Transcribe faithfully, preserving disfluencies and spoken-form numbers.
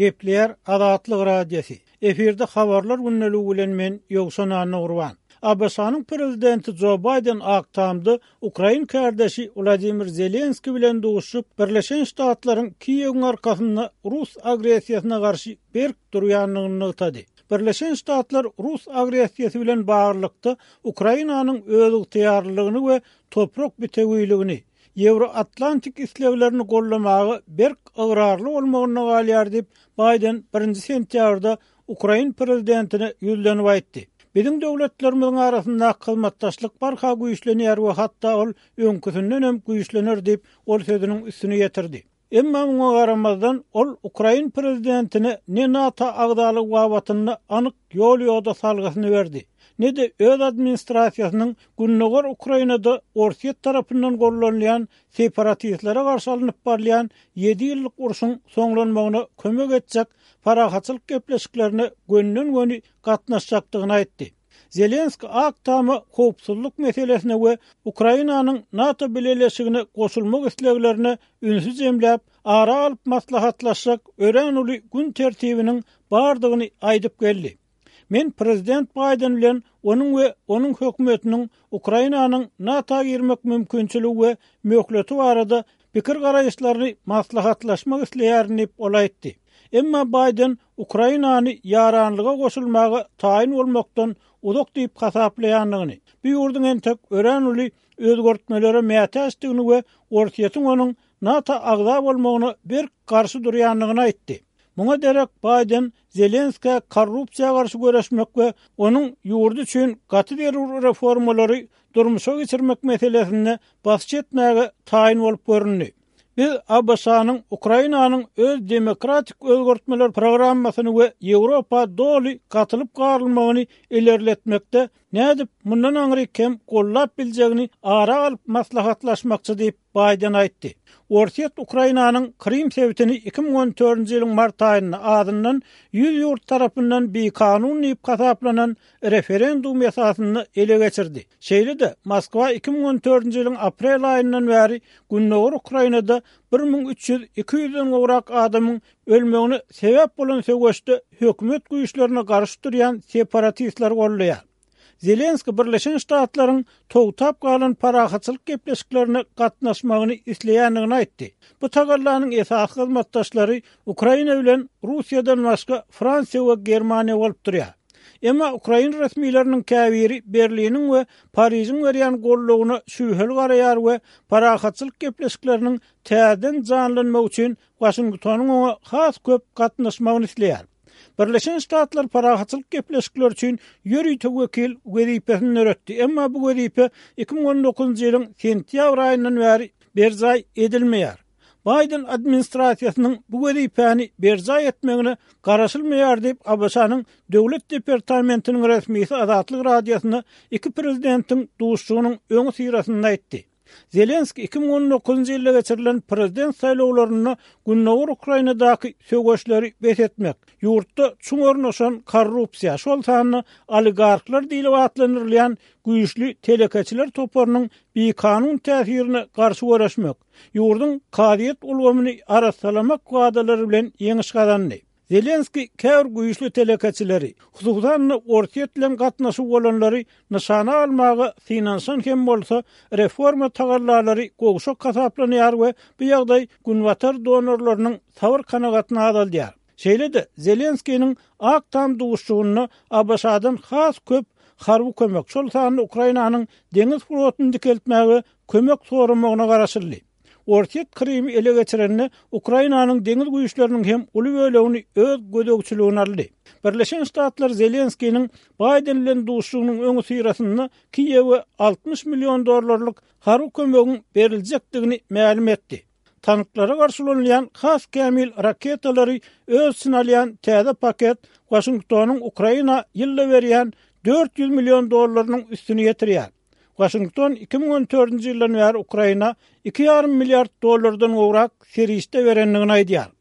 Gepler Azatlyk Radiosu. Eferde habarlar günneligi bilen men Ýogsan Nurwan. A B S-nyň prezidenti Joe Biden aktamdy Ukraina kardeşi Vladimir Zelenski bilen duguşup Birleşen Ştatlaryň Kiýewiň arkasynda Rus agresiýasyna garşy berk durýanlygyny ýytady. Birleşen Ştatlar Rus agresiýasy bilen baglykda Ukrainanyň öz ýygyarlygyny we toprak bitewýligini, Euro-Atlantik isleglerini gollamagy berk agrarly bolmagyny galýar diýip Biden birinji sentýabrda Ukraina prezidentine ýüzlenip aýtdy. Bizim döwletlerimiziň arasynda hyzmatdaşlyk barha güýçlenýär we hatda ol öňküsünden hem güýçlenir diýip ol sözüniň üstüne ýetirdi. Emma muňa garamazdan ol Ukraina prezidentine ne NATO agdalyk wabatyny anyk ýol ýoda salgysyny berdi. Ne de öz administrasiýasynyň günnäger Ukrainada Orsiýet tarapyndan gollanýan separatistlere garşy alynıp barlayan ýedi ýyllyk urşuň soňlanmagyna kömek etjek parahatçylyk gepleşiklerine gönnen-göni gatnaşjakdygyny aýtdy. Zelenski aktamy howpsuzlyk meselesine we Ukrainanyň NATO bileşigine goşulmak isleglerini ünsüz emläp, ara alyp maslahatlaşak ören uly gün tertibiniň bardygyny aýdyp geldi. Men prezident Biden bilen onun we onun hökümetiniň Ukrainanyň NATO'ga girmek mümkinçiligi we möhleti barada pikir garaýşlaryny maslahatlaşmak isleýärini olaýtdy. Emma Biden Ukrainany yaranlyga goşulmagy taýin bolmakdan uzak diýip hasaplaýanlygyny, bu ýurdun entek ören uly özgörtmelere mätäçdigini we Orsiýetin onuň NATO agda bolmagyna bir garşy durýanlygyny aýtdy. Muňa derek Biden Zelenski korrupsiýa garşy göreşmek we onuň ýurdu üçin gaty reformalary durmuşa geçirmek meselesinde basy etmäge taýin bolup görünýär. Biz A B S-nyň Ukrainanyň öz demokratik özgörtmeler programmasyny we Ýewropa doly gatylyp garylmagyny ilerletmekde nädip mundan aňry kem gollap biljegini ara alyp maslahatlaşmakçy diýip Biden aýtdy. Orsiýet Ukrainanyň Krim sewtini iki ming on dördünji ýylyň mart aýynda adından ýüz ýurt tarapyndan bir kanun diýip hasaplanan referendum ýasasyny ele geçirdi. Şeýle-de Moskwa iki ming on dördünji ýylyň aprel aýyndan bäri günnäger Ukrainada bir ming üç ýüz iki ýüzden gowrak adamyň ölmegine sebäp bolan söwüşde hökümet güýçlerine garşy durýan separatistler gollaýar. Zelenski Birleşen Ştatlaryň togtap galan parahatçylyk gepleşiklerine gatnaşmagyny isleýänligini aýtdy. Bu tagallanyň esas hyzmatdaşlary Ukraina bilen Russiýadan başga Fransiýa we Germaniýa bolup durýar. Emma Ukraina resmiýetleriniň käbiri Berliniň we Pariziň berýän gollugyna şühel garaýar we parahatçylyk gepleşikleriniň täzeden janlanmagy üçin Washingtonyň oňa has köp gatnaşmagyny isleýär. Birleşen Ştatlar parahatçylyk gepleşikler üçin ýörüýte wekil wezipesini öretdi. Emma bu wezipe iki ming on dokuzunji ýylyň sentýabr aýyndan bäri berjay edilmeýär. Biden administrasiýasynyň bu wezipeni berjay etmegine garaşylmaýar diýip A B S-nyň Döwlet Departamentiniň resmisi Azatlyk Radiosyna iki prezidentiň duşugynyň öňü sirasyny aýtdy. Zelenski iki ming on dokuzunji ýylda geçirilen prezident saýlawlaryny günnäger Ukrainadaky söwgeşleri besetmek, ýurtda çuň ornaşan korrupsiýa, şol sany oligarklar diýilip atlanyrylýan güýçli telekeçiler toparynyň bir kanun täsirini garşy göreşmek, ýurdun kadiýet ulgamyny arasalamak gadalary bilen ýeňiş gazandy. Zelenski käwr güýçli telekeçileri, hususan Orsiýet bilen gatnaşyp bolanlary nişana almagy finansiýan hem bolsa reforma tagallalary gowşak hasaplanýar we bu ýagdaý günwatar donorlarynyň sabr kanagatyny adaldyar. Şeýle-de Zelenskiň aktam duguşugyny A B S-dan has köp harby kömek, şol sany Ukrainanyň deňiz flotyny dikeltmäge kömek soramagyna garaşyldy. Orsiýet Krimi ele geçirenine Ukrainanyň deňiz güýçleriniň hem uly bölegini öz gödegçiligine aldy. Birleşen Ştatlar Zelenskiň Biden bilen duşugynyň öňü sirasyny Kiýewe altmış milyon dollarlyk harby kömegiň beriljekdigini ma'lum etdi. Tanklara garşylanýan has kämil raketalary öz synalýan täze paket Washingtonyň Ukraina ýylda berýän dört yüz milyon dollarynyň üstüne ýetirýär. Washington iki ming on dördünji ýyldan bäri Ukraina iki ýarym milliard dollardan gowrak serişde berenligini aýdýar.